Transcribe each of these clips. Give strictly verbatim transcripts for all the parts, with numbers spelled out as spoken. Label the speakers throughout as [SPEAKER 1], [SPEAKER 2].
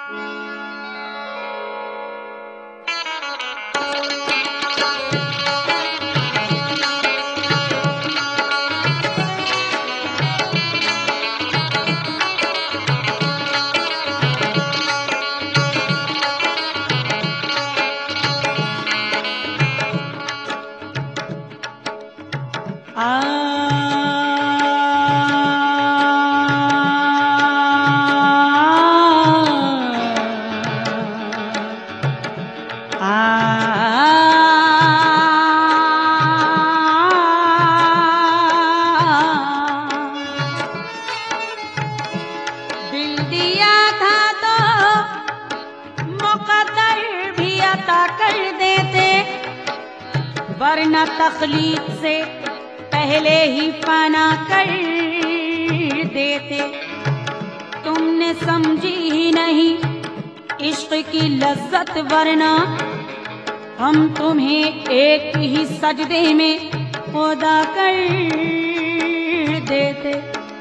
[SPEAKER 1] वरना तख्लीक से पहले ही फना कर देते। तुमने समझी ही नहीं इश्क की लज्जत, वरना हम तुम्हें एक ही सजदे में खुदा कर देते।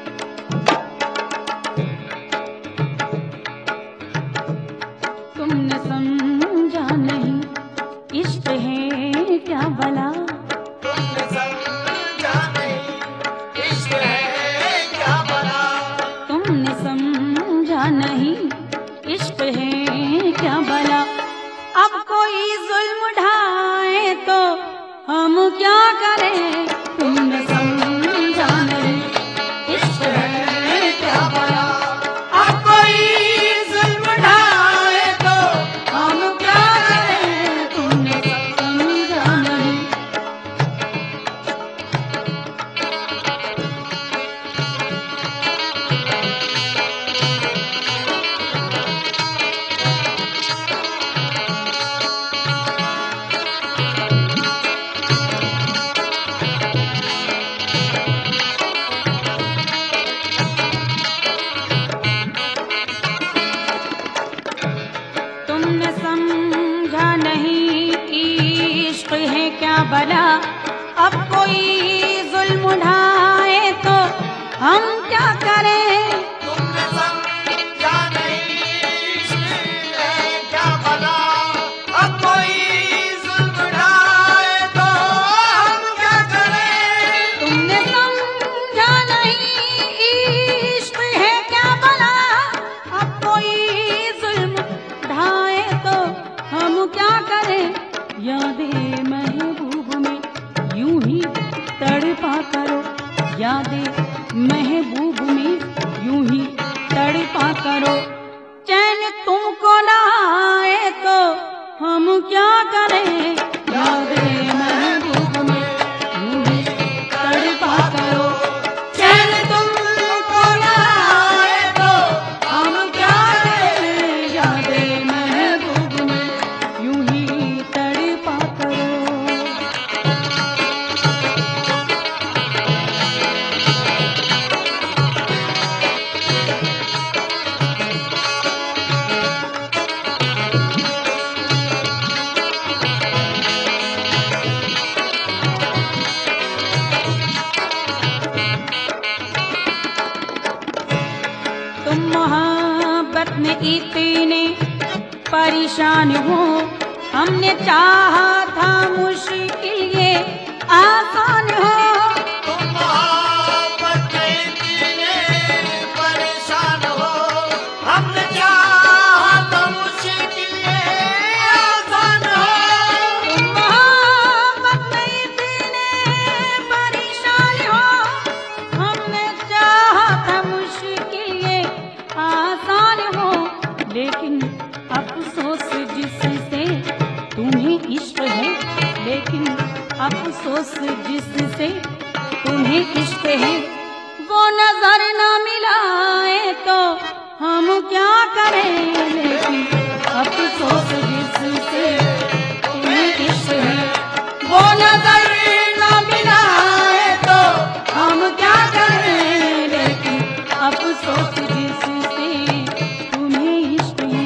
[SPEAKER 1] तुमने समझा नहीं इश्क है क्या भला,
[SPEAKER 2] तुमने समझा नहीं इश्क है क्या भला,
[SPEAKER 1] तुमने समझा नहीं इश्क है क्या भला। अब कोई जुल्म ढाए तो हम क्या करें, तुमने समझा नहीं इश्क है क्या भला। अब कोई जुल्म ढाए तो हम क्या करें, तुमने समझा नहीं। तुमने समझा नहीं इश्क है क्या भला। अब कोई जुल्म ढाए तो हम क्या करें,
[SPEAKER 2] तुमने समझा नहीं इश्क है क्या भला, अब कोई जुल्म ढाए तो हम क्या करें।
[SPEAKER 1] तुमने समझा नहीं इश्क है क्या भला। अब कोई जुल्म ढाए तो हम क्या करें। यादें महबूब में यूं ही तड़पा करो, यादें महबूब में यूं ही तड़पा करो। चैन तुमको ना आए तो हम क्या करें। यादें महबूब में यूं ही तड़पा करो, चैन तुमको ना आए तो हम क्या करें। यादें महबूब में यूं ही तड़पा करो। तुम मोहब्बत में इतने परेशान हो, हमने चाहा था मुश्किल ये आसान हो।
[SPEAKER 2] तुम मोहब्बत में इतने परेशान हो, हमने चाहा तो मुश्किल ये आसान हो।
[SPEAKER 1] तुम मोहब्बत में इतने परेशान हो, हमने चाहा था मुश्किल ये आसान हो। लेकिन अफसोस जिससे तुम्हें इश्क है, लेकिन अफसोस जिससे तुम्हें इश्क है, वो नजर न मिलाए तो हम क्या करें। लेकिन अफसोस जिससे तुम्हें इश्क है, वो नजर न मिलाए तो हम क्या करें। लेकिन अफसोस जिससे तुम्हें इश्क है।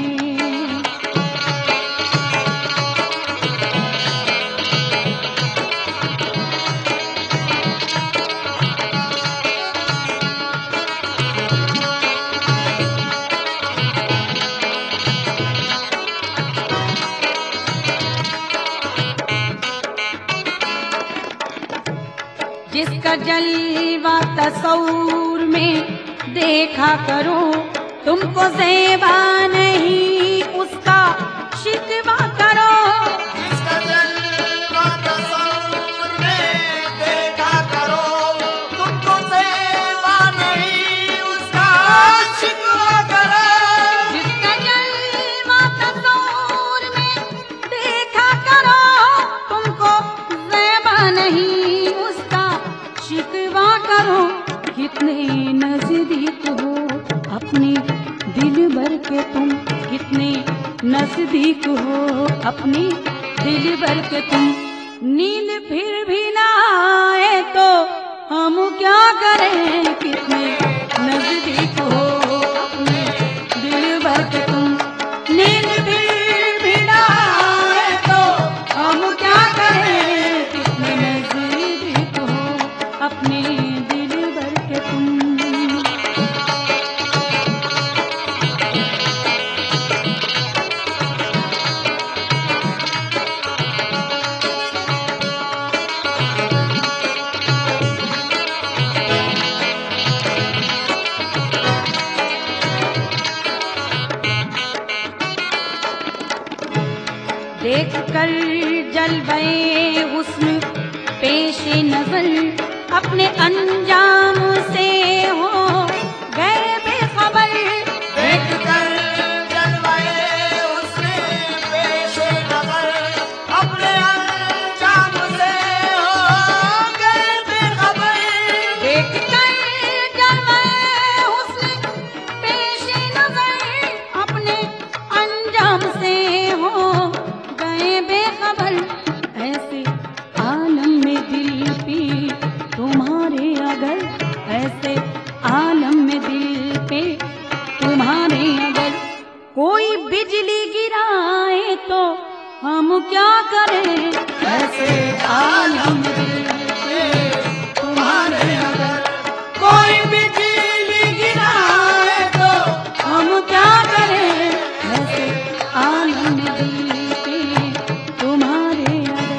[SPEAKER 1] जलवा तस्वूर में देखा करो, तुमको ज़ेबा नहीं उसका शिकवा करो।
[SPEAKER 2] जिसका जलवा तस्वूर में देखा करो, तुमको ज़ेबा नहीं उसका शिकवा करो।
[SPEAKER 1] जिसका जलवा तस्वूर में देखा करो, तुमको ज़ेबा नहीं उसका शिकवा करो। कितने नजदीक हो अपने दिल भर के तुम, कितने नजदीक हो अपने दिल भर के तुम। नींद फिर भी ना आए तो हम क्या करें, कितने नजदीक हो अपने दिल भर के तुम। नींद फिर भी ना आए तो हम क्या करें, कितने नजदीक हो अपने दिल भर के तुम। देख कर जलवे हुस्न पेशे नजर, अपने अंजाम से हो गए बेखबर।
[SPEAKER 2] देख कर जलवाए उसने पेशे नजर, अपने अंजाम से हो गए बेखबर।
[SPEAKER 1] देख कर जलवे हुस्न पेशे नजर, अपने अंजाम से हो गए बेखबर। ऐसे आलम में दिल पे तुम्हारे अगर, ऐसे आलम में दिल पे तुम्हारे अगर कोई बिजली गिराए तो हम क्या करें। ऐसे आलम में दिल पे तुम्हारे अगर
[SPEAKER 2] कोई बिजली गिराए तो
[SPEAKER 1] हम क्या करें। ऐसे आलम में दिल पे तुम्हारे अगर।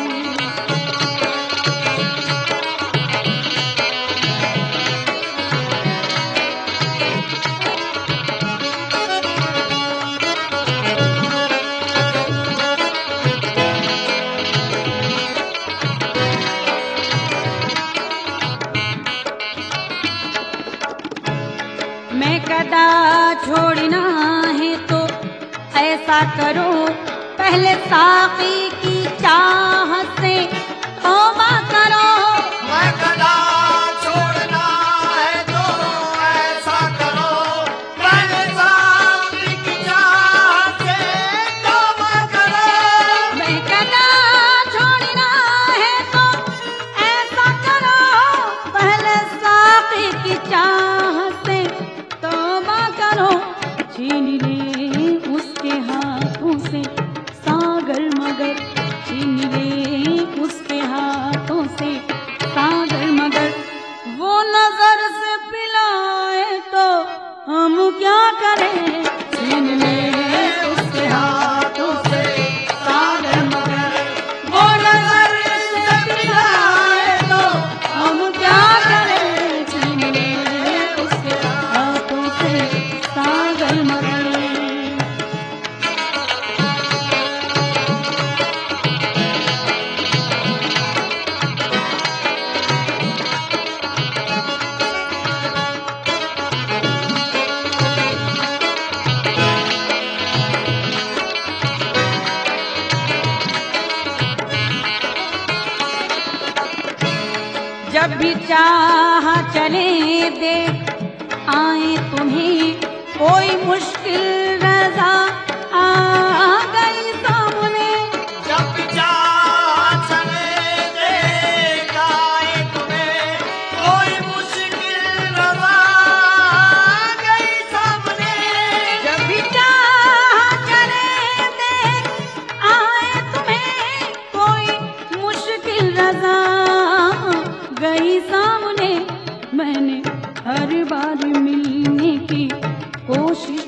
[SPEAKER 1] मैं कदा छोड़ना है तो ऐसा करो, पहले साकी की चाहत से तौबा करो।
[SPEAKER 2] मैं कदा छोड़ना है तो ऐसा करो, पहले साकी की चाहत से तौबा करो।
[SPEAKER 1] मैं कदा छोड़ना है तो ऐसा करो, पहले साकी की चाहत से तौबा करो। छीन ले उसके हाथों से सागर मगर, छीन ले उसके हाथों से सागर मगर। वो नजर से पिलाए तो हम क्या करें। छीन ले उसके हाथों से सागर मगर, वो नजर से पिलाए तो हम क्या करें। छीन ले उसके हाथों से सागर मगर। जब भी चाह चले देख आए तुम्हें, कोई मुश्किल रजा आ गई सामने।
[SPEAKER 2] जब चाह चले देख आए तुम्हें, कोई मुश्किल रजा गई सामने।
[SPEAKER 1] जब भी चाह चले देख आए तुम्हें, कोई मुश्किल रजा गई सामने। मैंने हर बार मिलने की कोशिश